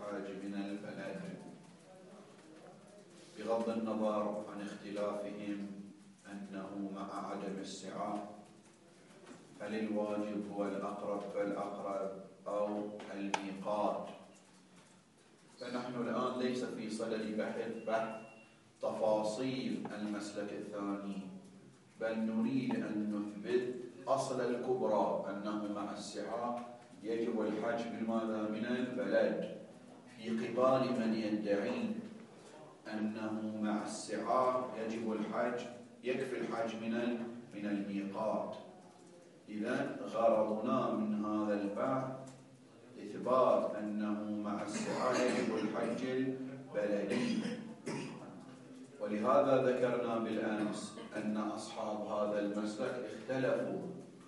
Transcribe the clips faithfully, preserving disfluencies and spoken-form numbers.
الحاج من البلد بغض النظر عن اختلافهم أنه مع عدم السعة هل الواجب هو الأقرب فالأقرب أو الميقات. فنحن الآن ليس في صدد بحث بحث تفاصيل المسلك الثاني، بل نريد أن نثبت أصل الكبرى أنه مع السعة يجب الحج بالماذا من البلد، في قبال من يدعي أنه مع السعة يجب الحج يكفي الحج من من الميقات. إذن غرضنا من هذا البحث إثبات أنه مع السعة يجب الحج البلدي. ولهذا ذكرنا بالأمس أن أصحاب هذا المسلك اختلفوا،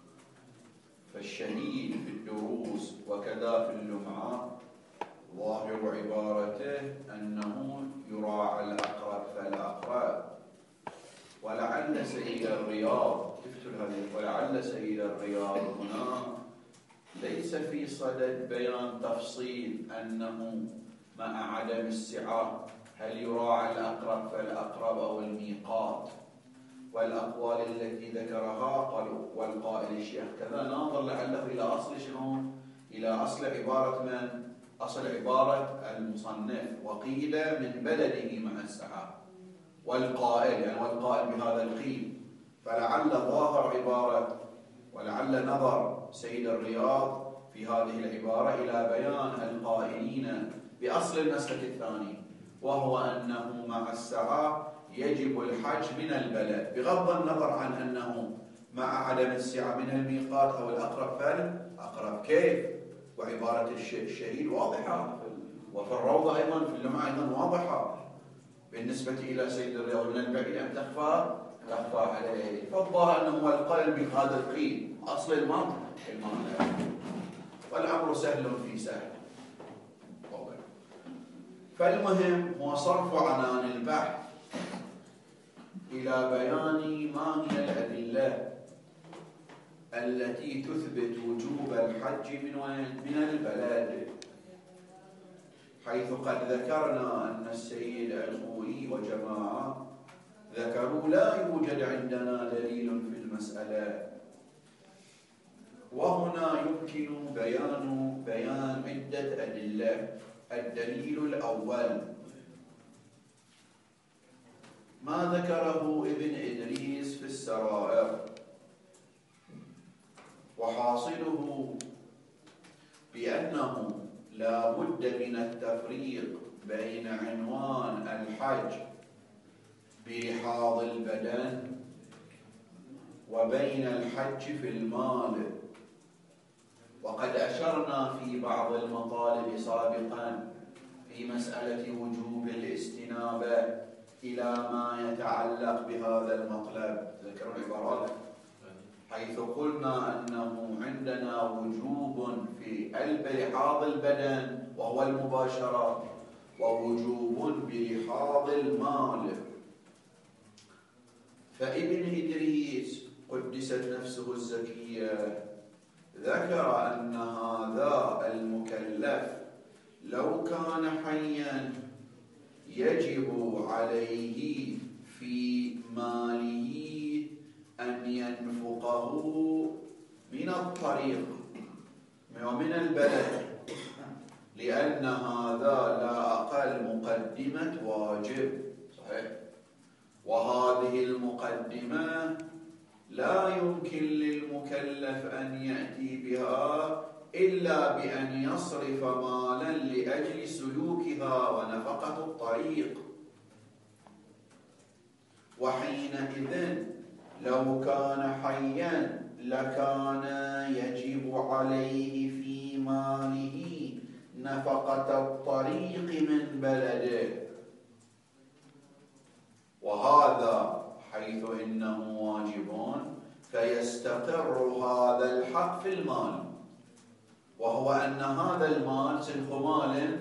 فالشهيد في الدروس وكذا في اللمعة ظاهر عبارته أنه يراعى الأقرب فالأقرب، ولعل سيد الرياض ولعل سيد الرياض هنا ليس في صدد بيان تفصيل أنه مع عدم السعة هل يراعى الأقرب فالأقرب أو الميقات، والأقوال التي ذكرها قالوا والقائل الشيخ كذا ناظر لعله إلى أصل شنو؟ إلى أصل عبارة من؟ أصل عبارة المصنف وقيل من بلده مع السعة، والقائل يعني والقائل بهذا القيل، فلعل ظاهر عبارة ولعل نظر سيد الرياض في هذه العبارة إلى بيان القائلين بأصل المسلك الثاني، وهو أنه مع السعة يجب الحج من البلد بغض النظر عن أنه مع عدم السعة من الميقات أو الأقرب فالأقرب. كيف؟ وعبارة الشهيد واضحة، وفي الروضة أيضا في اللمعة أيضا واضحة بالنسبة إلى سيد الرياض من البعيد أن تخفى تخفى عليه، فالظاهر أنه هو القائل بهذا القيل أصل المنطق المعنى، والأمر سهل في سهل. فالمهم هو صرف عنان البحث إلى بيان ما هي الأدلة التي تثبت وجوب الحج من من البلد، حيث قد ذكرنا أن السيد الخوئي وجماعة ذكروا لا يوجد عندنا دليل في المسألة. وهنا يمكن بيان بيان عدة أدلة. الدليل الأول ما ذكره ابن إدريس في السرائر، وحاصله بأنه لا بد من التفريق بين عنوان الحج برحاض البدن وبين الحج في المال. وقد أشرنا في بعض المطالب سابقا في مسألة وجوب الاستنابة إلى ما يتعلق بهذا المطلب، ذكروا العبارات، حيث قلنا أنه عندنا وجوب في برحاض البدن وهو المباشرة، ووجوب برحاض المال. فابن إدريس قدست نفسه الزكية ذكر أن هذا المكلف لو كان حيا يجب عليه في ماله أن ينفقه من الطريق ومن البلد، لأن هذا لا أقل مقدمة واجب. صحيح؟ وهذه المقدمة لا يمكن للمكلف أن يأتي بها إلا بأن يصرف مالا لأجل سلوكها ونفقة الطريق. وحينئذ لو كان حيا لكان يجب عليه في ماله نفقة الطريق من بلده، وهذا حيث إنه واجب فيستقر هذا الحق في المال، وهو أن هذا المال سلف مال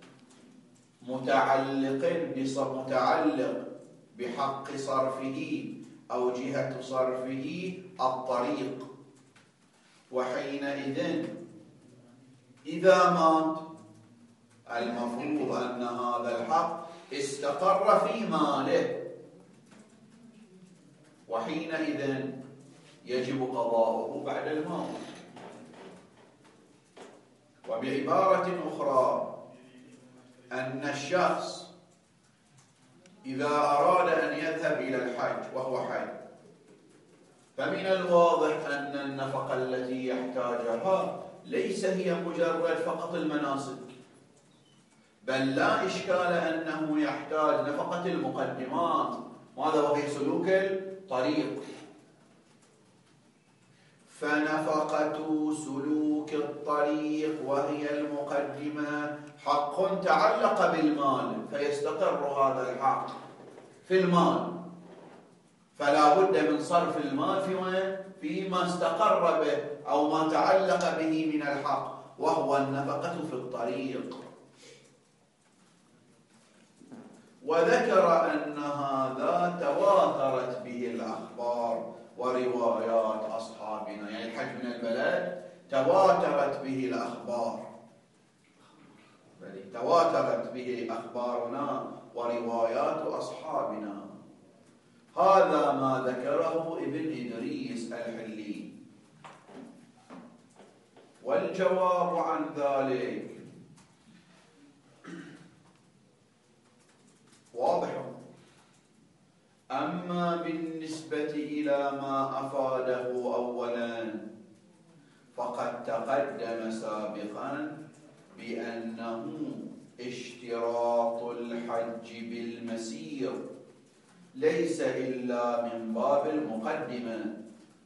متعلق متعلق بحق صرفه أو جهة صرفه الطريق. وحينئذ إذا مات المفروض أن هذا الحق استقر في ماله، وحينئذ يجب قضاؤه بعد الموت. وبعبارة أخرى، أن الشخص إذا أراد أن يذهب إلى الحج وهو حي، فمن الواضح أن النفقة التي يحتاجها ليس هي مجرد فقط المناسك، بل لا إشكال أنه يحتاج نفقة المقدمات، ماذا وهي سلوك الطريق. فنفقة سلوك الطريق وهي المقدمة حق تعلق بالمال، فيستقر هذا الحق في المال، فلا بد من صرف المال في وين؟ فيما استقر به أو ما تعلق به من الحق، وهو النفقة في الطريق. وذكر أن هذا تواترت به الأخبار وروايات أصحابنا، يعني الحج من البلد تواترت به الأخبار، تواترت به أخبارنا وروايات أصحابنا. هذا ما ذكره ابن إدريس الحلي. والجواب عن ذلك واضح. أما بالنسبة إلى ما أفاده أولا، فقد تقدم سابقا بأنه اشتراط الحج بالمسير ليس إلا من باب المقدمة،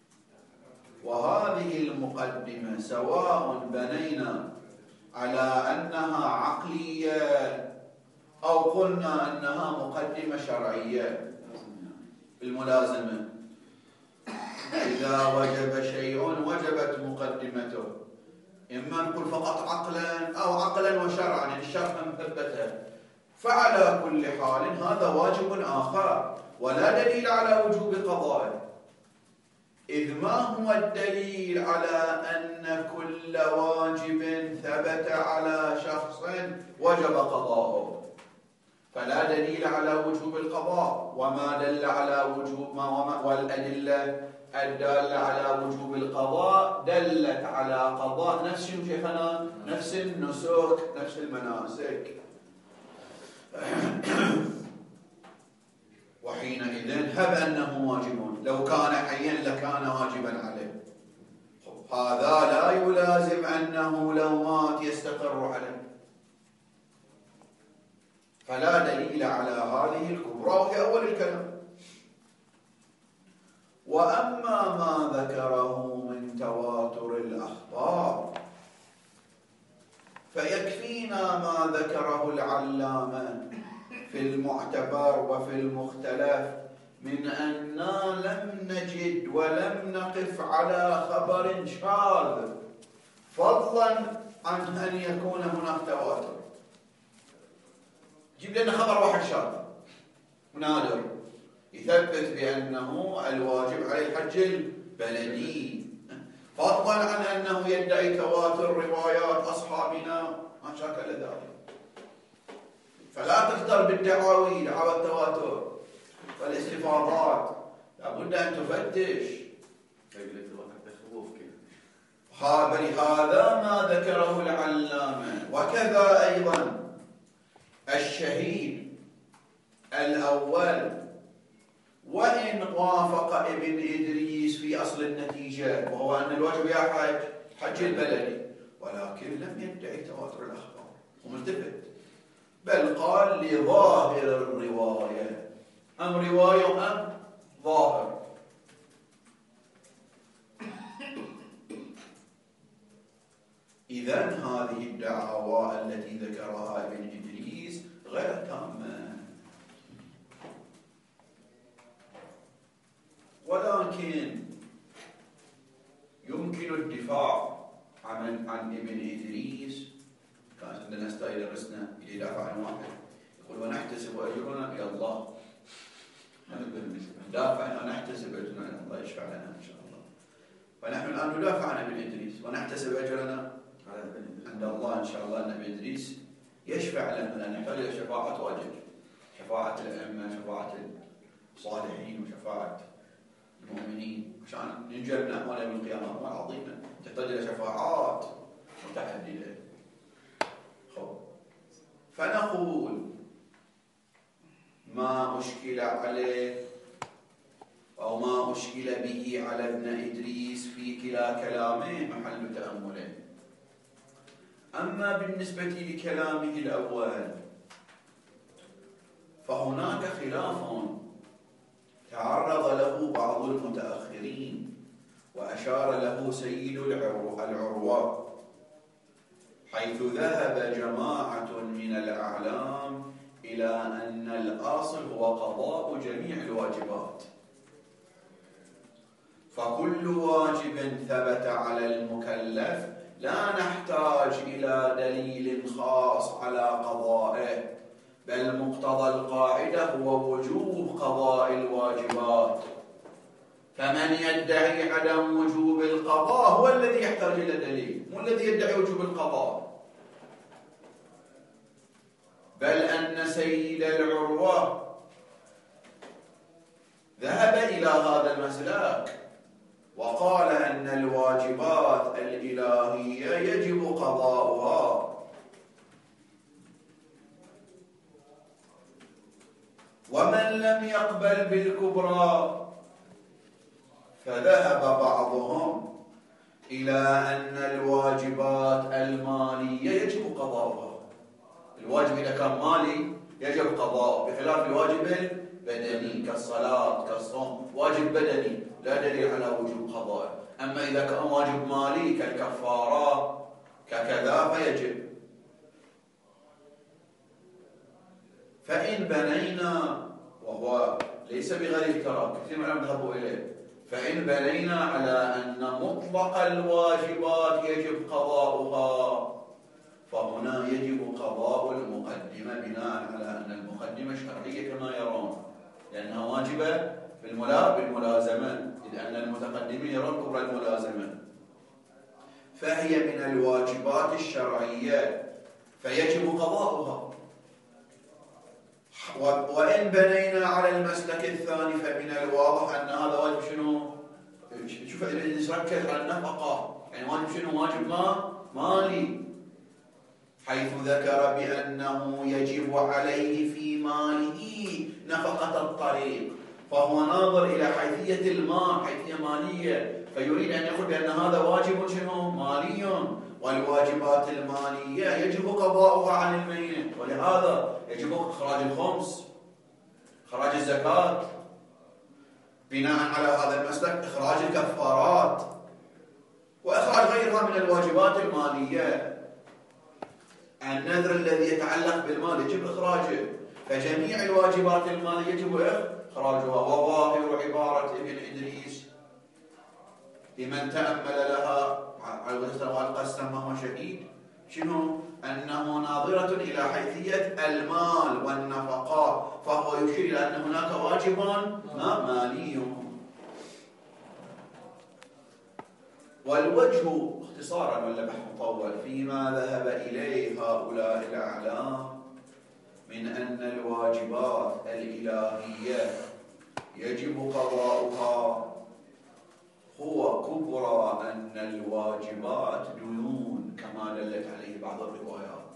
وهذه المقدمة سواء بنينا على أنها عقلية أو قلنا أنها مقدمة شرعية بالملازمة. إذا وجب شيء وجبت مقدمته، إما نقول فقط عقلا أو عقلا وشرعا، يعني الشرع مثبته، فعلى كل حال هذا واجب آخر ولا دليل على وجوب قضائه. إذ ما هو الدليل على أن كل واجب ثبت على شخص وجب قضاؤه؟ فلا دليل على وجوب القضاء، وما دل على وجوب ما وما والأدلة الدالة على وجوب القضاء دلت على قضاء نفس شيخنا نفس النسك نفس المناسك. وحينئذ هب أنه واجب، لو كان حيا لكان واجبا عليه. هذا لا يلازم أنه لو مات يستقر عليه، فلا دليل على هذه الكبرى وهي أول الكلام. وأما ما ذكره من تواتر الأخبار فيكفينا ما ذكره العلامة في المعتبر وفي المختلف من أننا لم نجد ولم نقف على خبر شاذ، فضلا عن أن يكون هناك تواتر. جيب لنا خبر واحد شاذ ونادر يثبت بأنه الواجب عليه الحج البلدي، فضلا عن أنه يدعي تواتر روايات أصحابنا ما شاكل ذلك. فلا تختر بالدعاوي دعوى التواتر والاستفاضات، لابد أن تفتش. هذا ما ذكره العلامة. وكذا أيضا الشهيد الأول وإن وافق ابن إدريس في أصل النتيجة، وهو أن الواجب يا حج حج البلدي، ولكن لم يدعي تواتر الأخبار وملتفت، بل قال لظاهر الرواية. أم رواية أم ظاهر؟ إذن هذه الدعوى التي ذكرها ابن إدريس غير تامة. ولكن يمكن الدفاع عن عن ابن إدريس. كانت عندنا ستايل درسنا يدافع عن واحد يقول ونحتسب أجرنا إلى الله، ندافع ونحتسب أجرنا إلى الله يشفع لنا إن شاء الله. فنحن الآن ندافع عن ابن إدريس ونحتسب أجرنا عند الله إن شاء الله. أن ابن إدريس يشفع لنا لأن يحتاج إلى شفاعة واجب، شفاعة الأئمة، شفاعة الصالحين، وشفاعة المؤمنين، عشان ننجى من أهوال يوم القيامة أموال عظيمة تحتاج إلى شفاعات متعددة. فنقول ما أشكل عليه أو ما أشكل به على ابن إدريس في كلا كلامه محل تأمله. أما بالنسبة لكلامه الأول فهناك خلاف تعرض له بعض المتأخرين وأشار له سيد العروة، حيث ذهب جماعة من الأعلام إلى أن الأصل هو قضاء جميع الواجبات، فكل واجب ثبت على المكلف لا نحتاج إلى دليل خاص على قضائه، بل مقتضى القاعدة هو وجوب قضاء الواجبات، فمن يدعي عدم وجوب القضاء هو الذي يحتاج إلى دليل، مو الذي يدعي وجوب القضاء. بل أن سيد العروة ذهب إلى هذا المسلك وقال أن الواجبات الإلهية يجب قضاؤها، ومن لم يقبل بالكبرى فذهب بعضهم إلى أن الواجبات المالية يجب قضاؤها. الواجب إذا كان مالي يجب قضاؤه، بخلاف الواجب البدني كالصلاة كالصوم، واجب بدني لا دليل على وجوب قضائه. أما إذا كان واجب مالي كالكفارة ككذا فيجب. فإن بنينا، وهو ليس بغريب ترى كثير من العلماء ذهبوا إليه، فإن بنينا على أن مطلق الواجبات يجب قضاؤها فهنا يجب قضاء المقدمة بناء على أن المقدمة شرعية كما يرون، لأنها واجبة بالملازمة، إذ أن المتقدمين يرون كبر الملازمة، فهي من الواجبات الشرعية فيجب قضاؤها. وإن بنينا على المسلك الثاني فمن الواضح أن هذا واجب شنو؟ شوف نركز على النفقة، يعني واجب شنو؟ واجب ما مالي، حيث ذكر بأنه يجب عليه في ماله نفقة الطريق، فهو ناظر إلى حيثية المال، حيثية مالية، فيريد أن يقول بأن هذا واجب شنو؟ مالي، والواجبات المالية يجب قضاؤها عن الميت، ولهذا يجب إخراج الخمس، إخراج الزكاة، بناء على هذا المسلك إخراج الكفارات، وإخراج غيرها من الواجبات المالية. النذر الذي يتعلق بالمال يجب إخراجه، فجميع الواجبات المالية يجب إخراجها. وظاهر عبارة ابن إدريس لمن تأمل لها على القسم ما هو شديد شنو؟ أنه ناظرة إلى حيثية المال والنفقات، فهو يشير إلى أن هناك واجب مالي. والوجه اختصارا ولا بحث مطول فيما ذهب إليه هؤلاء الأعلام من أن الواجبات الإلهية يجب قضاؤها هو كبرى أن الواجبات ديون، كما دلت عليه بعض الروايات،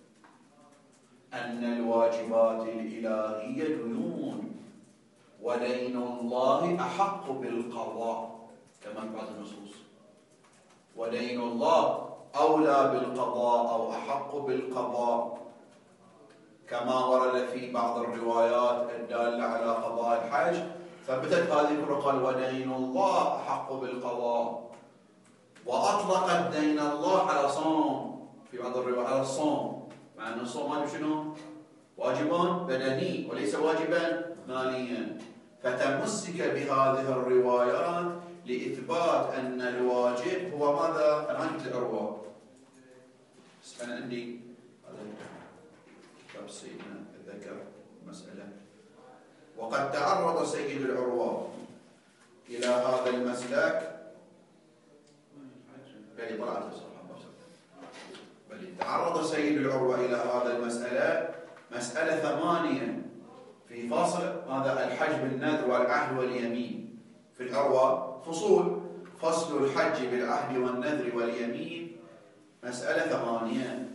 أن الواجبات الإلهية ديون، ودين الله أحق بالقضاء كما في بعض النصوص، ودين الله أولى بالقضاء أو أحق بالقضاء، كما ورد في بعض الروايات الدالة على قضاء الحج، ثبتت هذه الكرة قال ودين الله أحق بالقضاء، وأطلق الدين الله على صوم في بعض الروايات على الصوم، مع أن الصوم واجب شنو؟ واجب بدني وليس واجبا ماليا، فتمسك بهذه الروايات لإثبات أن الواجب هو ماذا؟ أنا قلت العروة، بس أنا عندي هذا كتاب سيدنا الذكر مسألة. وقد تعرض سيد العروة إلى هذا المسلك، بل طلعت الصراحة تعرض سيد العروة إلى هذا المسألة، مسألة ثمانية في فصل هذا الحج بالنذر والعهد واليمين. في العروة فصول، فصل الحج بالعهد والنذر واليمين مسألة ثمانية.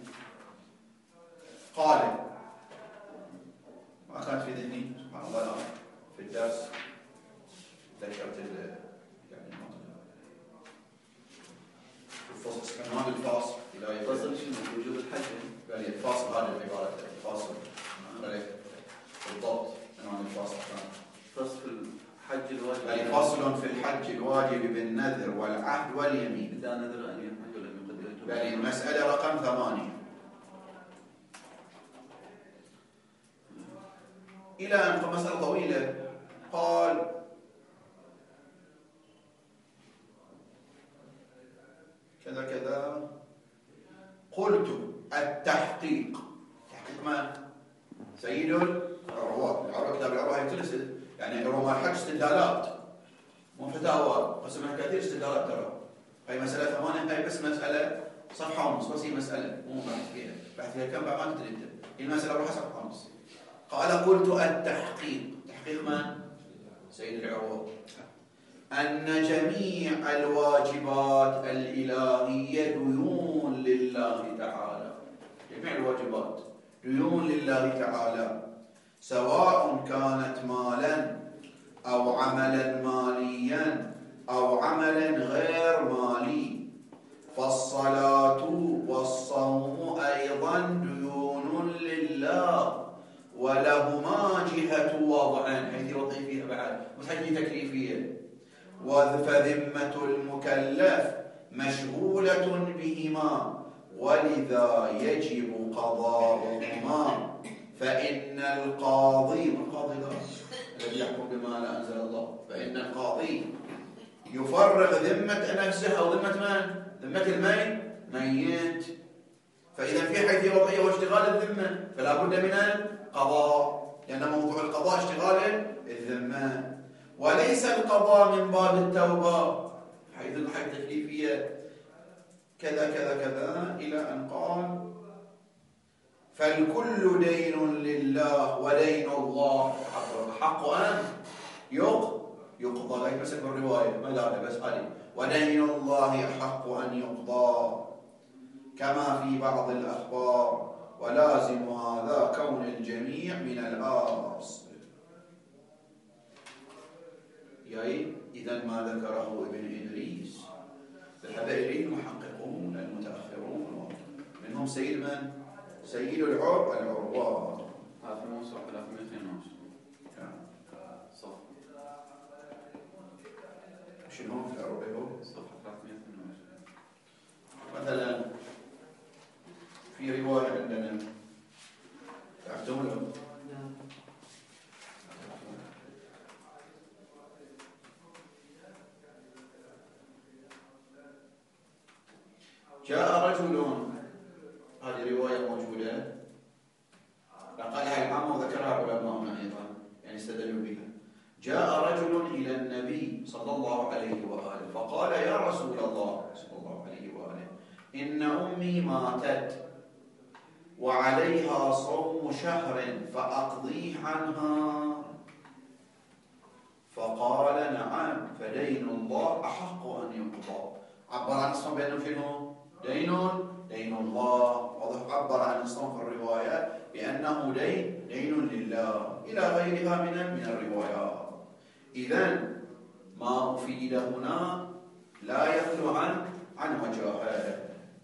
قال ما كانت في ذهني سبحان الله الآن في الدرس ذكرت يعني الفصل عنوان الفاصل إلى فصل شنو؟ وجوب الحج. يعني الفاصل هذه العبارة الفاصل بالضبط عنوان الفاصل فصل في الحج الواجب يعني فصل في الحج الواجب بالنذر والعهد واليمين. إذا نذر أن يحج ولم يقدر. يعني المسألة رقم ثمانية. إلى أن مسألة طويلة قال كذا كذا. قلت التحقيق، تحقيق من؟ سيد العروة. العروة كتاب العروة هي تلس يعني عروة الحج استدلالات مو فتاوى، قسمها كثير استدلالات ترى. هي مسألة ثمانية، هي بس مسألة صفحة ونص، بس هي مسألة مو بحث فيها، بحث فيها كم بعد ما تدري انت. هي المسألة روحها صفحة ونص. قال قلت التحقيق، تحقيق من؟ سيد العروة. أن جميع الواجبات الإلهية ديون لله تعالى. جميع الواجبات ديون لله تعالى، سواء كانت مالا أو عملا ماليا أو عملا غير مالي. فالصلاة والصوم أيضا ديون لله ولهما جهة وضع، حيث يوضع فيها بعد وحيث تكليفية. فذمة المكلف مشغولة بهما، ولذا يجب قضاؤهما. فإن القاضي، القاضي الذي يحكم بما لا أنزل الله، فإن القاضي يفرغ ذمة نفسه أو ذمة من؟ ذمة الميت ميت. فإذا في حيث وضعية واشتغال الذمة فلا بد من القضاء، لأن موضوع القضاء اشتغال الذمة، وليس القضاء من باب التوبة حيث الحيث التكليفية كذا كذا كذا، إلى أن قال فالكل دين لله ودين الله حق أن يقضى. هي بس بالرواية ما لا بس علي، ودين الله حق أن يقضى كما في بعض الأخبار، ولازم هذا كون الجميع من الأصل. يعني إذا ما ذكره ابن إدريس ذهب إليه المحققون المتأخرون، منهم سيد من؟ سيد العرب العروة. هذا في موسوعة ثلاثمائة واثنين وعشرين. صح. شنو في العروة هو؟ صفحة ثلاثمائة واثنين وعشرين. مثلا في رواية عندنا تعرفون جاء رجل، هذه رواية موجودة نقلها العامة وذكرها علماؤنا أيضا يعني استدلوا بها. جاء رجل إلى النبي صلى الله عليه وآله فقال يا رسول الله صلى الله عليه وآله إن أمي ماتت وعليها صوم شهر فأقضيه عنها. فقال نعم، فدين الله أحق أن يقضى. عبر عن الصوم بأنه شنو؟ دين دين الله. عبر عن الصوم في الرواية بأنه دين دين لله إلى غيرها من من الروايات. إذن ما أفيد هنا لا يخلو عن عن وجاهه.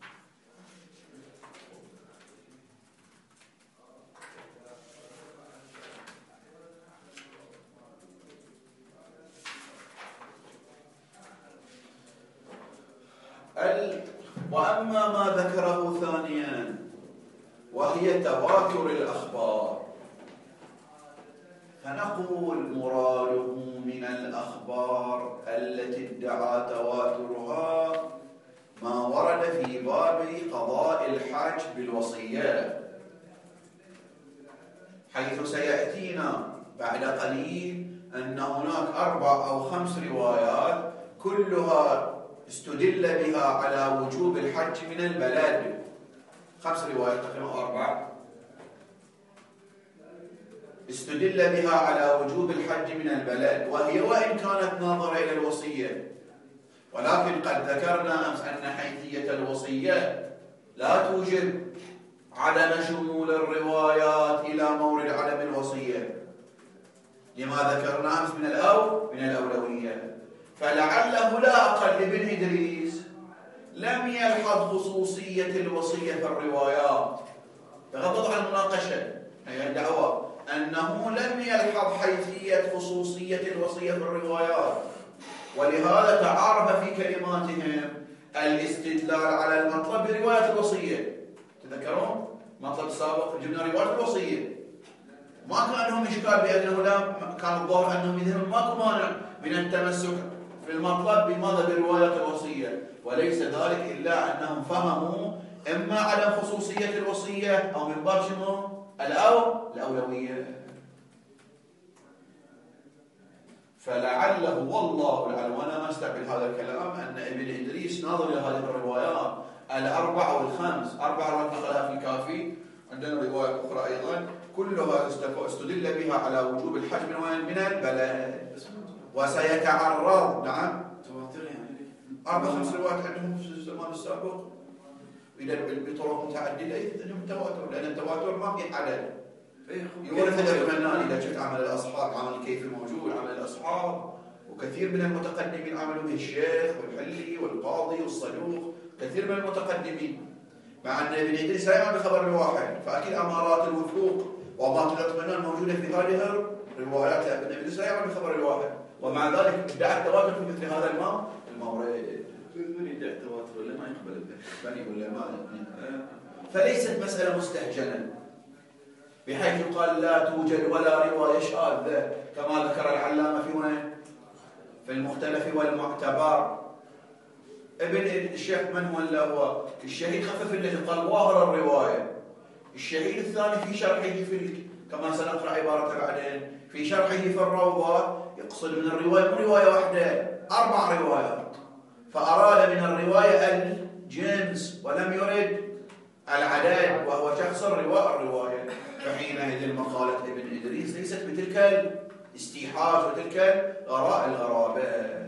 وأما ما ذكره ثانيا وهي تواتر الأخبار، فنقول مراده من الأخبار التي ادعى تواترها ما ورد في باب قضاء الحاج بالوصية، حيث سيأتينا بعد قليل أن هناك أربع أو خمس روايات كلها استدل بها على وجوب الحج من البلد، خمس روايات تقريبا أو أربعة استدل بها على وجوب الحج من البلد، وهي وإن كانت ناظرة إلى الوصية، ولكن قد ذكرنا أمس أن حيثية الوصية لا توجب عدم شمول الروايات إلى مورد عدم الوصية، لما ذكرنا أمس من الأو من الأولوية. فلعله لا أقل ابن إدريس لم يلحظ خصوصية الوصية في الروايات، بغض عن المناقشة هي الدعوة أنه لم يلحظ حيثية خصوصية الوصية في الروايات، ولهذا تعارف في كلماتهم الاستدلال على المطلب برواية الوصية. تذكرون مطلب السابق جبنا رواية الوصية، ما كان لهم إشكال بأنه لا كان الظاهر أنهم يذهبون ماكو مانع من التمسك في المطلب بماذا برواية الوصية، وليس ذلك إلا أنهم فهموا إما عدم خصوصية الوصية أو من باب شنو الأو الأولوية. فلعله والله العلم، وأنا ما استقبل هذا الكلام، أن ابن إدريس ناظر إلى هذه الروايات الأربع والخمس، أربع روايات نقلها في الكافي، عندنا رواية أخرى أيضا كلها استدل بها على وجوب الحج من وين؟ من البلد. وسيتعرض نعم تواتر يعني أربع خمس روايات عندهم في الزمان السابق إلى بطرق متعددة عندهم تواتر، لأن التواتر ما في عدد يورث الإطمئنان. إذا شفت عمل الأصحاب، عمل الكيف الموجود، عمل الأصحاب، وكثير من المتقدمين عملوا به الشيخ والحلي والقاضي والصدوق، كثير من المتقدمين، مع أن ابن إدريس لا يعمل بخبر الواحد، فأكيد أمارات الوثوق وأمارات الإطمئنان موجودة في هذه الروايات، ابن إدريس لا يعمل بخبر الواحد، ومع ذلك ادعى التواتر في مثل هذا المورد. من يدعي التواتر ولا ما يقبل به؟ بني ولا ما فليست مسألة مستهجنة بحيث يقال لا توجد ولا رواية شاذة كما ذكر العلامة في وين؟ في المختلف والمعتبر. ابن الشيخ من هو اللي هو الشهيد خفف الذي قال ظاهر الرواية. الشهيد الثاني في شرحه في كما سنقرأ عبارته بعدين في شرحه في الروضة يقصد من الرواية مو رواية واحدة، أربع روايات، فأراد من الرواية الجنس ولم يرد العدد، وهو شخص الرواية الرواية. فحينئذ مقالة ابن إدريس ليست بتلك الاستيحاج وتلك الآراء الغرابة.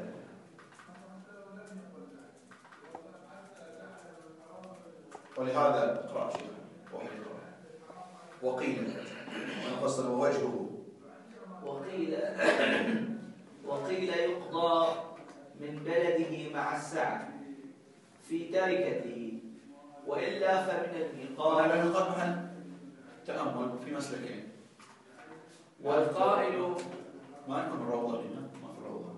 ولهذا اقرأ شيء واحد يقرأ. وقيل ونفصل وجهه وقيل وقيل يقضى من بلده مع السعي في تركته، وإلا فمن الميقات. هذا الميقات محل تأمل في مسلكين. والقائل ما عندكم الروضة هنا؟ ما في الروضة.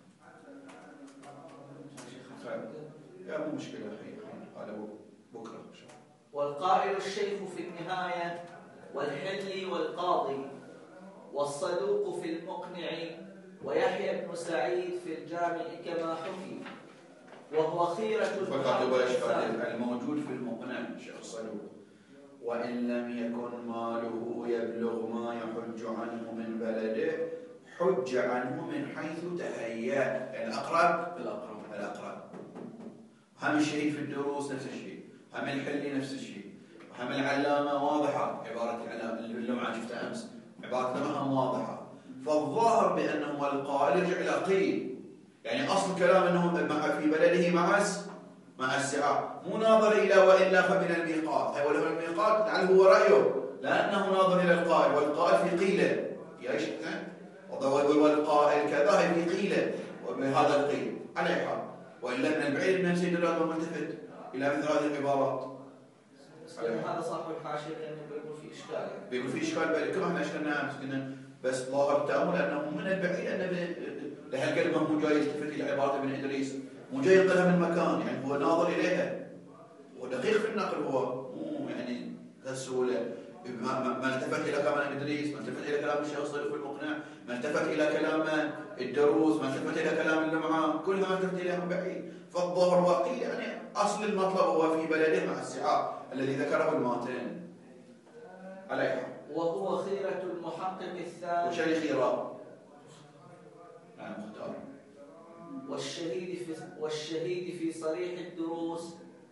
يا مو مشكلة الحين، هذا بكرة. والقائل الشيخ في النهاية، والحلي والقاضي، والصدوق في المقنع، ويحيى بن سعيد في الجامع كما حكي، وهو خيرة فقط الموجود في المقنع شيخ الصدوق، وإن لم يكن ماله يبلغ ما يحج عنه من بلده حج عنه من حيث تهيأ. الأقرب الأقرب الأقرب. هم الشيء في الدروس نفس الشيء، هم الحلي نفس الشيء، هم العلامة واضحة، عبارة العلامة اللمعة شفتها أمس عبارة لمعها واضحة. فالظاهر بأنه القائل يرجع إلى قيل، يعني أصل كلام أنه في بلده مع مع السعاء، مو ناظر إلى وإلا فمن الميقات. هي وله الميقات لعله هو رأيه، لأنه ناظر إلى القائل، والقائل في قيله في أي شيء، والقائل كذا هي في قيله وبهذا القيل على حال. وإلا من البعيد من سيدنا الأمام ملتفت إلى مثل هذه العبارات. هذا صاحب الحاشية كان بيقول في إشكال، بيقول في إشكال بالي كما احنا أشكلنا أمس كنا، بس ظاهر التأمل أنه من البعيد أن لهالكلمة مو جاي يلتفت إلى عبارة ابن إدريس، مو جاي ينقلها من مكان، يعني هو ناظر إليها ودقيق في النقل، هو مو يعني بسهولة ما, ما التفت إلى كلام ابن إدريس، ما التفت إلى كلام الشيخ الصدوق في المقنع، ما التفت إلى كلام الدروس، ما التفت إلى كلام اللمعة، كلها ما التفت إليها من بعيد. فالظاهر واقعي يعني أصل المطلب هو في بلده مع السعاء الذي ذكره الماتن عليها، وهو خيرة المحقق الثاني وشري خيرا يعني مختار، والشهيد في والشهيد في صريح الدروس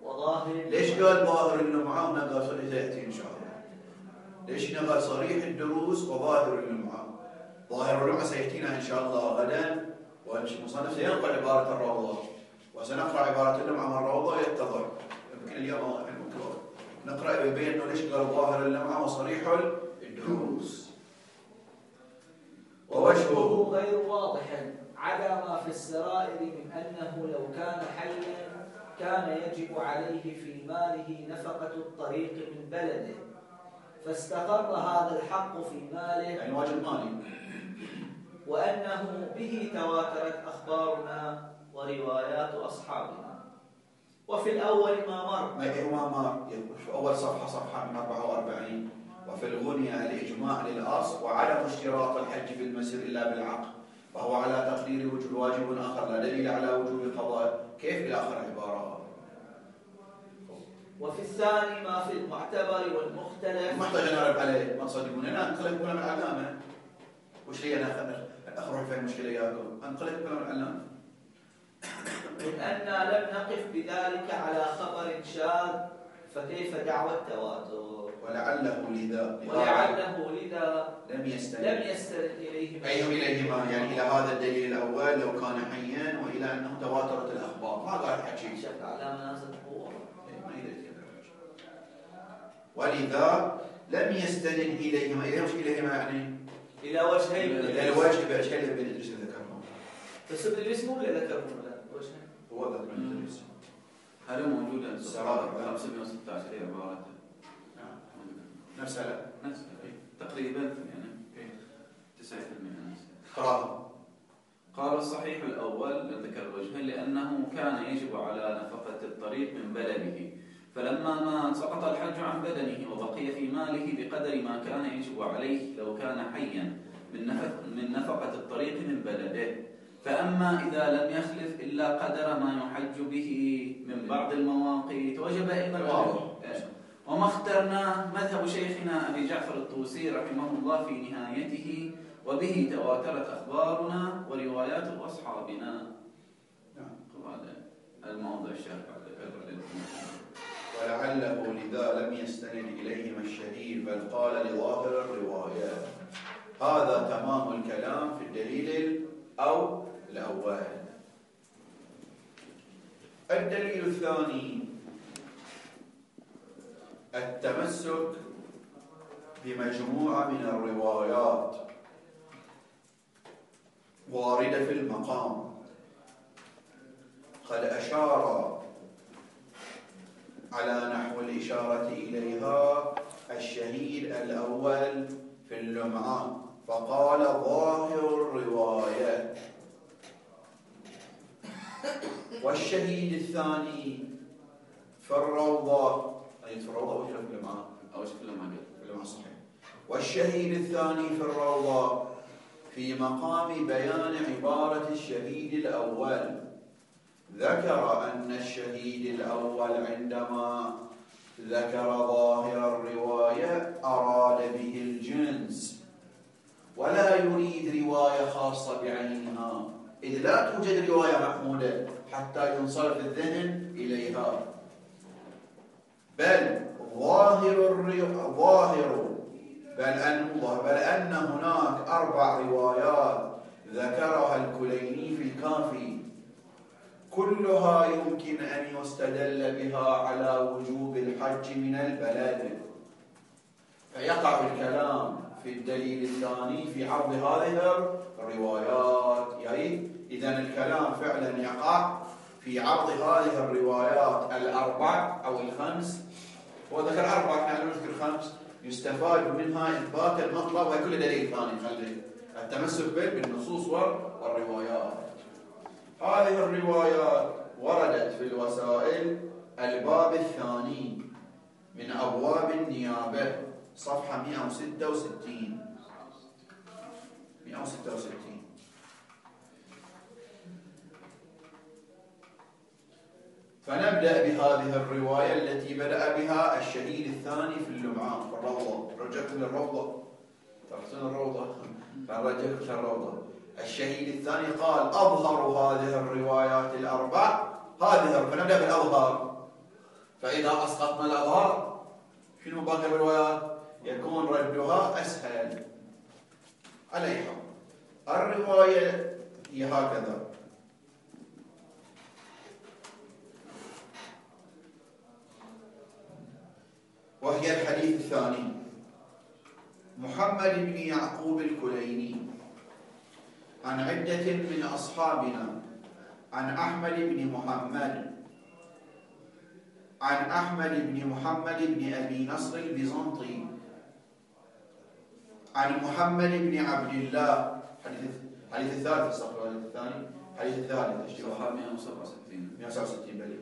وظاهر. ليش قال ظاهر اللمعة وهنا قال صريح سيأتي إن شاء الله؟ ليش هنا قال صريح الدروس وظاهر اللمعة؟ ظاهر اللمعة سيأتينا إن شاء الله غدا، والمصنف سينقل عبارة الروضة وسنقرأ عبارة اللمعة من الروضة يتضح. يمكن اليوم أو بكرة نقرأ ويبين إنه ليش قال ظاهر اللمعة وصريح الدروس. ووجهه غير واضح عدا ما في السرائر من أنه لو كان حيا كان يجب عليه في ماله نفقة الطريق من بلده، فاستقر هذا الحق في ماله، يعني واجب مالي، وأنه به تواترت أخبارنا وروايات أصحابنا. وفي الأول ما مر ما هو ما في أول صفحة صفحة من أربعة وأربعين. وفي الغنية الإجماع للأصل وعدم اشتراط الحج في المسير إلا بالعقد، وهو على تقدير وجوب واجب آخر لا دليل على وجوب القضاء. كيف إلى آخر العبارة؟ وفي الثاني ما في المعتبر والمختلف. محتاج نعرف عليه ما تصدقون أنا أنقلب كلام العلامة. وش لي أنا أخرج في المشكلة إياكم؟ أنقلب كلام العلامة. من أننا لم نقف بذلك على خبر شاذ فكيف دعوى التواتر؟ ولعله لذا ولعله لذا لم يستند لم يستند إليه. أي إليهما، يعني إلى هذا الدليل الأول لو كان حيا، وإلى أنه تواترت الأخبار. ما قال حكي شك على منازل القوة. ما يدري كذا. ولذا لم يستند إليهما. إذا وش إليهما يعني؟ إلى وجهين. إلى الوجه بأشكال ابن إدريس ذكرهم. بس ابن إدريس مو اللي ذكرهم لا وجهين. هو ذكر ابن إدريس. هل موجودة السرائر خمسمائة وستة عشر هي عبارة نفسها نفسها تقريبا يعني تسعة بالمئة نفسها. قراءة. قال الصحيح الأول ذكر الوجهين لأنه كان يجب على نفقة الطريق من بلده، فلما مات سقط الحج عن بدنه وبقي في ماله بقدر ما كان يجب عليه لو كان حيا من نفقة الطريق من بلده. فأما إذا لم يخلف إلا قدر ما يحج به من بعض المواقيت وجب إما وما اخترنا مذهب شيخنا أبي جعفر الطوسي رحمه الله في نهايته، وبه تواترت أخبارنا وروايات أصحابنا. الموضع الشارع. ولعله لذا لم يستند إليهما الشهير بل قال لظاهر الروايات. هذا تمام الكلام في الدليل أو الأول. الدليل الثاني التمسك بمجموعة من الروايات واردة في المقام. قد أشار على نحو الإشارة إليها الشهيد الأول في اللمعة فقال ظاهر الروايات، والشهيد الثاني في الروضة أي في الروضة أو في اللمعة أو في اللمعة في اللمعة صحيح. والشهيد الثاني في الروضة في مقام بيان عبارة الشهيد الأول ذكر أن الشهيد الأول عندما ذكر ظاهر الرواية أراد به الجنس ولا يريد رواية خاصة بعينها، إذ لا توجد رواية محمودة حتى ينصرف الذهن إليها، بل ظاهر ظاهر بل أن بل أن هناك أربع روايات ذكرها الكليني في الكافي كلها يمكن أن يستدل بها على وجوب الحج من البلد، فيقع الكلام في الدليل الثاني في عرض هذه الروايات. يعني إذن الكلام فعلا يقع في عرض هذه الروايات الأربع أو الخمس. هو ذكر أربع، نحن نذكر خمس، يستفاد منها إثبات المطلب وكل دليل ثاني خلي التمسك بالنصوص والروايات. هذه الروايات وردت في الوسائل الباب الثاني من أبواب النيابة صفحة مئة وستة وستين مئة وستة وستين. فنبدأ بهذه الرواية التي بدأ بها الشهيد الثاني في اللمعان في الروضة. رجعتم للروضة تركتون الروضة فرجعتم للروضة. الشهيد الثاني قال أظهر هذه الروايات الأربع هذه. فنبدأ بالأظهر فإذا أسقطنا الأظهار شنو باقي بالروايات؟ يكون ردها أسهل. عليها الرواية هي هكذا: وهي الحديث الثاني: محمد بن يعقوب الكليني عن عدة من أصحابنا عن أحمد بن محمد عن أحمد بن محمد بن أبي نصر البيزنطي عن محمد بن عبد الله. حديث حديث الثالث، استغفر الله، الثاني حديث الثالث اشتباه مئة وسبعة وستين مئة وسبعة وستين بلي.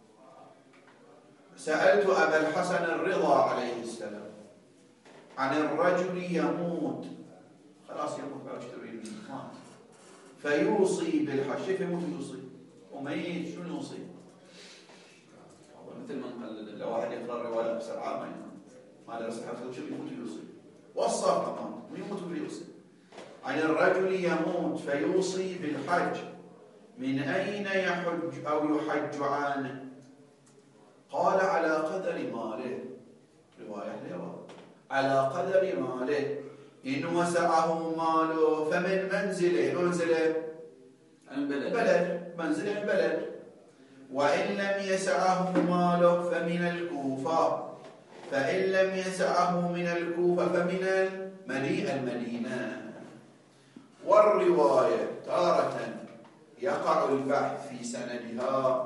سألت أبا الحسن الرضا عليه السلام عن الرجل يموت، خلاص يموت بعد ايش تريد؟ مات، فيوصي بالحج. كيف يموت يوصي؟ وميت شنو يوصي؟ مثل ما نقلد لو واحد يقرأ الرواية بسرعة ما ينام، ما درس الحفظ، شو يموت يوصي؟ وصف مات ويموت ويوصي. عن الرجل يموت فيوصي بالحج، من أين يحج أو يحج عنه؟ قال على قدر ماله. رواية ليوا على قدر ماله، إن وسعه ماله فمن منزله. منزله البلد، بلد، منزله البلد. وإن لم يسعه ماله فمن الكوفة، فإن لم يسعه من الكوفة فمن المدينة. والرواية تارة يقع البحث في سندها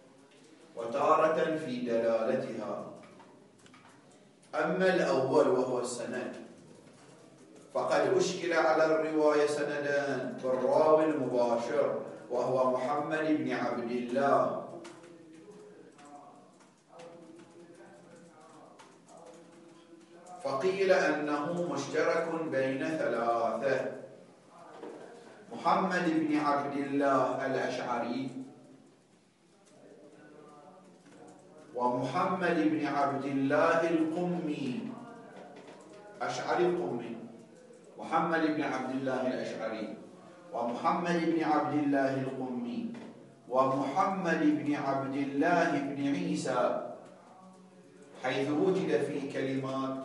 وتارة في دلالتها. أما الأول وهو السند فقد أشكل على الرواية سندان بالراوي المباشر وهو محمد بن عبد الله، فقيل أنه مشترك بين ثلاثة: محمد بن عبد الله الأشعري، ومحمد بن عبد الله القمي. أشعري القمي، محمد بن عبد الله الأشعري، ومحمد بن عبد الله القمي، ومحمد بن عبد الله بن عيسى، حيث وجد في كلمات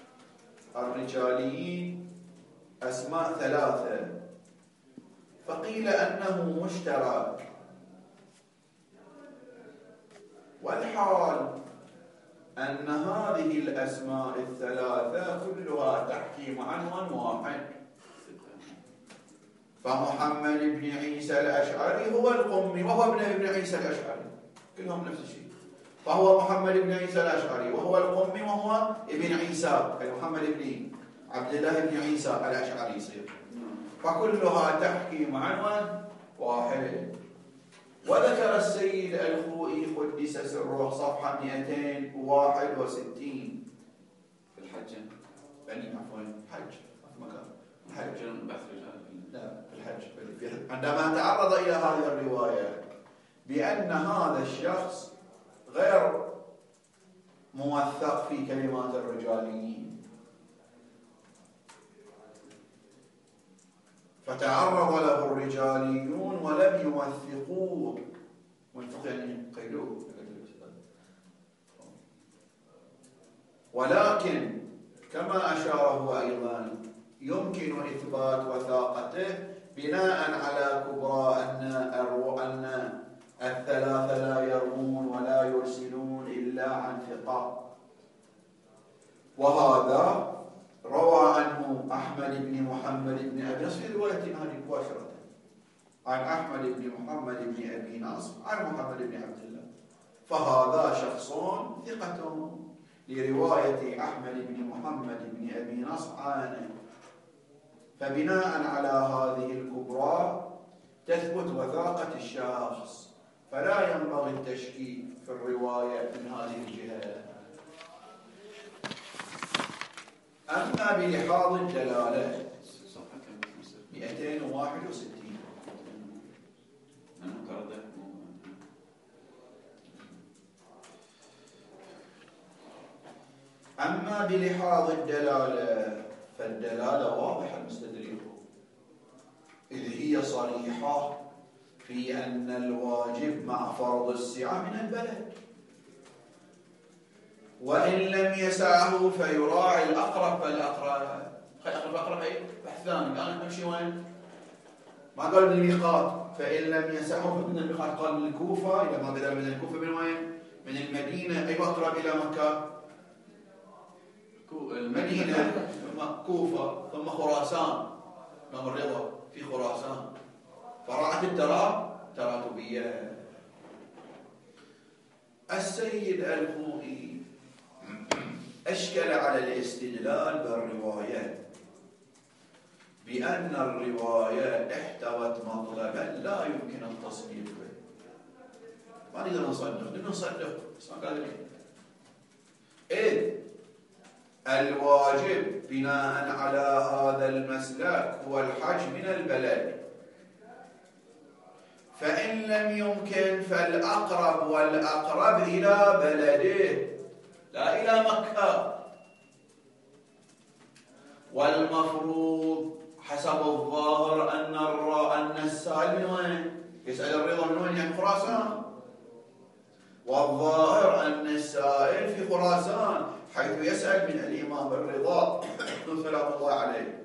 الرجاليين أسماء ثلاثة، فقيل أنه مشترك. والحال أن هذه الأسماء الثلاثة كلها تحكي عنوان واحد، فمحمد بن عيسى الأشعري هو القمي وهو ابن ابن عيسى الأشعري، كلهم نفس الشيء. فهو محمد بن عيسى الأشعري وهو القمي وهو ابن عيسى، أي محمد بن عبد الله بن عيسى الأشعري يصير، فكلها تحكي عنوان واحد. وذكر السيد الخوئي قدس سره صفحة مئتين وواحد وستين في الحج، يعني عفوا الحج في مكان الحج بحث رجال، لا في الحج، عندما تعرض إلى هذه الرواية بأن هذا الشخص غير موثق في كلمات الرجاليين، فتعرض له الرجاليون ولم يوثقوه. موثق يعني قيدوه، ولكن كما أشار هو أيضا يمكن إثبات وثاقته بناء على كبرى أن أن الثلاثة لا يروون ولا يرسلون إلا عن ثقة. وهذا روى عنه أحمد بن محمد بن أبي نصر في رواية هذه مباشرة عن أحمد بن محمد بن أبي نصر عن محمد بن عبد الله، فهذا شخص ثقة لرواية أحمد بن محمد بن أبي نصر عنه. فبناء على هذه الكبرى تثبت وثاقة الشخص، فلا ينبغي التشكيك في الرواية من هذه الجهة. أما بلحاظ الدلالة مئتين وواحد وستين أما بلحاظ الدلالة فالدلالة واضحة المستدلين، إذ هي صريحة في أن الواجب مع فرض السعة من البلد، وإن لم يسعه فيراعي الأقرب فالأقرب. خلي أقرب الأقرب أي بحث ثاني. الآن نمشي وين؟ ما قال من الميقات. فإن لم يسعه فمن الميقات قال من الكوفة. إذا ما قدر من الكوفة من وين؟ من المدينة. أي أقرب إلى مكة؟ المدينة ثم كوفة ثم خراسان. إمام الرضا في خراسان. فراعت التراب تراتبية. السيد الخوئي أشكل على الاستدلال بالرواية بأن الرواية احتوت مطلبا لا يمكن التصديق به. ما نقدر نصدق، نقدر نصدق بس ما قادرين. إذ الواجب بناء على هذا المسلك هو الحج من البلد، فإن لم يمكن فالأقرب والأقرب إلى بلده لا إلى مكة. والمفروض حسب الظاهر أن أن السائل من وين؟ يسأل الرضا من وين؟ يعني خراسان. والظاهر أن السائل في خراسان حيث يسأل من الإمام الرضا سلام الله عليه.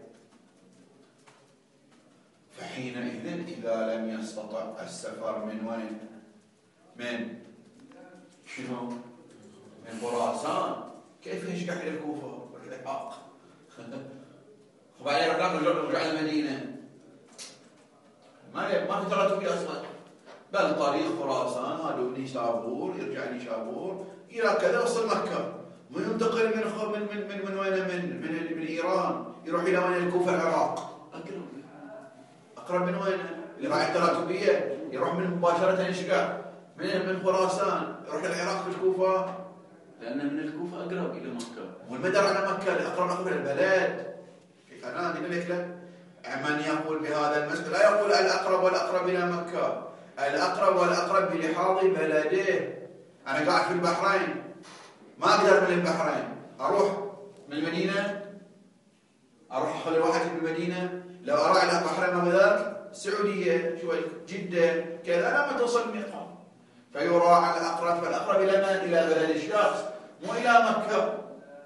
فحينئذ إذا لم يستطع السفر من وين؟ من شنو؟ من خراسان. كيف يشجع إلى الكوفة وإلى العراق؟ وبعدين يرجع يرجع إلى المدينة. ما ما في تراتب أصلا. بل طريق خراسان هذا نيشابور يرجع نيشابور إلى كذا وصل مكة وينتقل من من من من من وين من من, من إيران يروح إلى وين؟ الكوفة العراق. أقرب أقرب من وين؟ يراعي التراتبية. يروح من مباشرة يشجع من من خراسان يروح العراق بالكوفة لأن من الكوفة أقرب إلى مكة. والمدار على مكة أقرب أقرب إلى البلد. كيف أنا أقول لك لا؟ من يقول بهذا المسألة لا يقول الأقرب والأقرب إلى مكة. الأقرب والأقرب بلحاظ بلده. أنا قاعد في البحرين ما أقدر من البحرين أروح من المدينة، أروح أخلي واحد من المدينة. لو أراعي إلى البحرين ما بذلك السعودية شوي جدة كذا أنا ما توصل الميقات. فيراعى الأقرب فالأقرب إلى من؟ إلى بلد الشخص مو إلى مكة.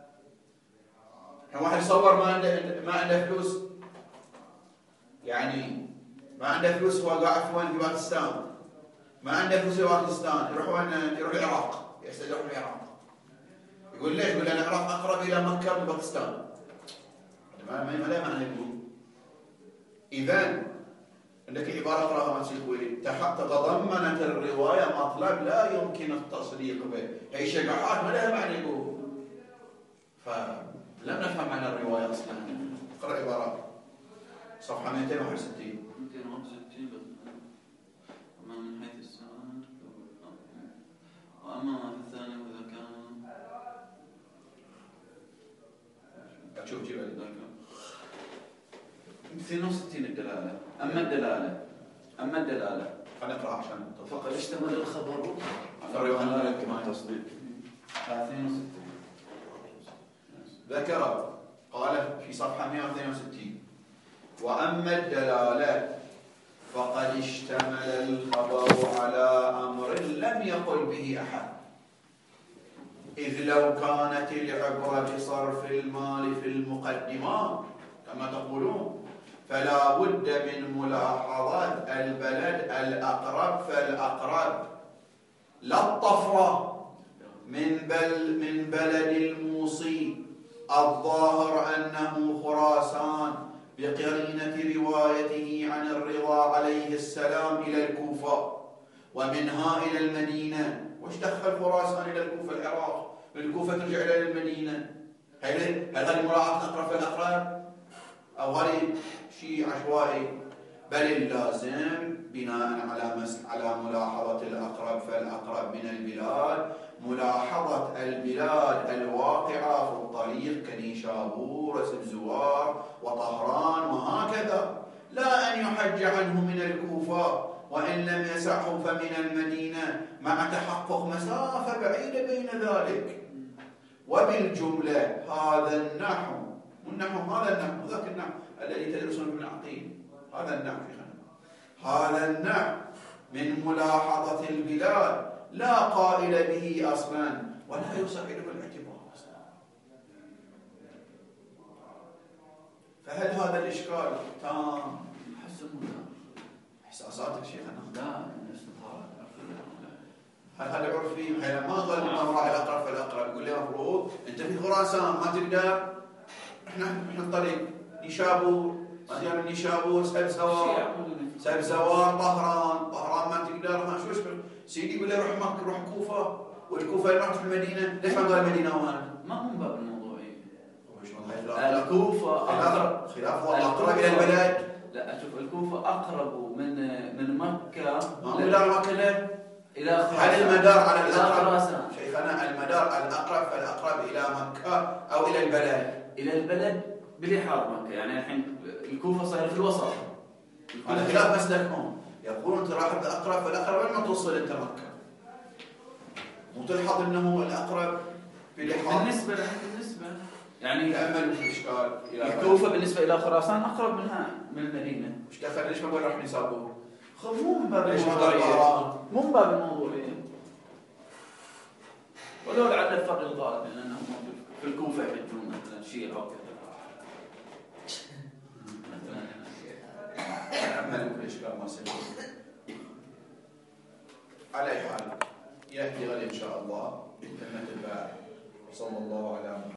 واحد يصور ما عنده ما عنده فلوس، يعني ما عنده فلوس هو قاعد في وين؟ في باكستان. ما عنده فلوس في باكستان يروح وين؟ يروح العراق. يستدعي يروح العراق. يقول ليش؟ يقول أنا العراق أقرب إلى مكة من باكستان. ما ما لا معنى يقول. إذن عندك عبارة قراءة مسيحوي تضمنت الرواية مطلب لا يمكن التصديق به. هي شجاعات ما لها معنى يقول. فلم نفهم معنى الرواية أصلا. اقرأ عبارة صفحة مئتين وواحد وستين. مئتين وواحد وستين أما من حيث السند وأما ما في الثاني وإذا كان شوف جيب مئتين وستين الدلالة. أما الدلالة أما الدلالة خلينا نقرأ عشان فقد اشتمل الخبر على الرواية كما تصديق. اثنين وستين ذكر قال في صفحة مئة واثنين وستين وأما الدلالة فقد اشتمل الخبر على أمر لم يقل به أحد، إذ لو كانت العبرة بصرف المال في المقدمات كما تقولون فلا بد من ملاحظة البلد الأقرب فالأقرب لا الطفرة من بل من بلد الموصي الظاهر أنه خراسان بقرينة روايته عن الرضا عليه السلام إلى الكوفة ومنها إلى المدينة. وش دخل خراسان إلى الكوفة العراق؟ من الكوفة ترجع إلى المدينة. هل هذه مراعاة الأقرب فالأقرب أو هذه شيء عشوائي؟ بل اللازم بناء على مس... على ملاحظة الأقرب فالأقرب من البلاد ملاحظة البلاد الواقعة في الطريق كنيشابور وسبزوار وطهران وهكذا، لا أن يحج عنه من الكوفة وإن لم يسعه فمن المدينة مع تحقق مسافة بعيدة بين ذلك. وبالجملة هذا النحو والنحو هذا النحو ذاك النحو الذي تدرسون من العقيدة هذا النحو هذا النحو من ملاحظة البلاد لا قائل به أصلا ولا يوصل إليه الاعتبار أصلا. فهل هذا الإشكال تام؟ أحس إنه إحساساتك شيخنا؟ لا، من استظهارات هل هذا عرفي؟ حين ما ظل من راعي الأقرب فالأقرب يقول لي المفروض أنت في خراسان ما تقدر، إحنا إحنا الطريق نيشابور، مدينة نيشابور، سبزوار، سبزوار، طهران، طهران ما تقدر، ما شو اسمه سيدي يقول لي روح مكة، روح كوفة، والكوفة اللي رحت في المدينة، ليش ما قال المدينة وين؟ ما هو من باب الموضوعي. الكوفة أقرب، خلاف والله أقرب إلى البلد. لا أشوف الكوفة أقرب من من مكة. ما هو مدار مكة له؟ إلى هل المدار على الأقرب؟ خراسان. شيخنا المدار الأقرب فالأقرب إلى مكة أو إلى البلد؟ إلى البلد بلحاظ مكة، يعني الحين الكوفة صاير في الوسط. هذا خلاف مسلكهم، يقولون تلاحظ الأقرب فالأقرب لما توصل أنت مكة. وتلحظ أنه الأقرب بلحاظ بالنسبة بالنسبة يعني تأمل في الإشكال. الكوفة بالنسبة إلى خراسان أقرب منها من المدينة. وش دخل ليش ما قال راح نسابور؟ خذ مو من باب ليش ما الموضوعية، قال مو من باب الموضوعية. ولو لعل الفرق الغالب لأنهم في الكوفة يحجون مثلا شيعة أو كذا. تأمل في الإشكال ما سيكون. على أي حال يأتي غد إن شاء الله كلمة البارح. صلى الله على محمد.